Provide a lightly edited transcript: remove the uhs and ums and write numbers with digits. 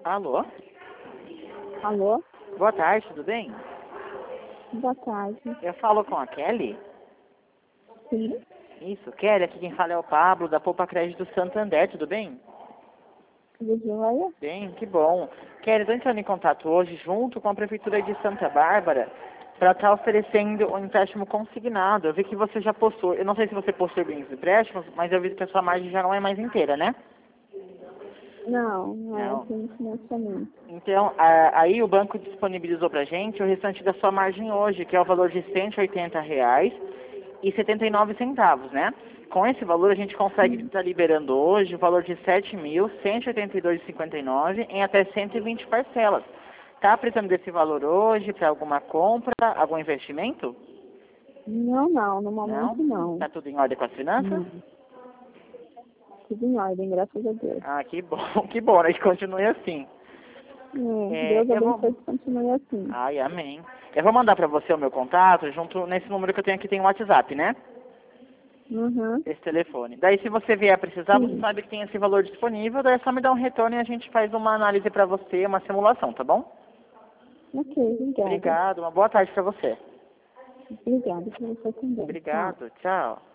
Alô? Alô? Boa tarde, tudo bem? Boa tarde. Eu falo com a Kelly? Sim? Isso, Kelly, aqui quem fala é o Pablo, da Poupa Crédito Santander, tudo bem? Tudo jóia? Bem, que bom. Kelly, estou entrando em contato hoje junto com a Prefeitura de Santa Bárbara para estar oferecendo um empréstimo consignado. Eu vi que você já possui, eu não sei se você possui bens empréstimos, mas eu vi que a sua margem já não é mais inteira, né? Não é Não. sem financiamento. Então, aí o banco disponibilizou para a gente o restante da sua margem hoje, que é o valor de R$ 180,79, né? Com esse valor, a gente consegue estar liberando hoje o valor de R$ 7.182,59 em até 120 parcelas. Tá precisando desse valor hoje para alguma compra, algum investimento? Não, no Não? momento não. Tá tudo em ordem com as finanças? Não. Tudo em ordem, graças a Deus. Ah, que bom, que bom, né? Que continue assim. Deus Eu vou... abençoe que continue assim. Ai, amém. Eu vou mandar para você o meu contato, junto nesse número que eu tenho aqui, tem o WhatsApp, né? Uhum. Esse telefone. Daí, se você vier precisar, você Sim. sabe que tem esse valor disponível, daí é só me dar um retorno e a gente faz uma análise para você, uma simulação, tá bom? Ok, obrigada. Obrigado, uma boa tarde para você. Obrigada por você também. Tchau. Obrigado, tchau.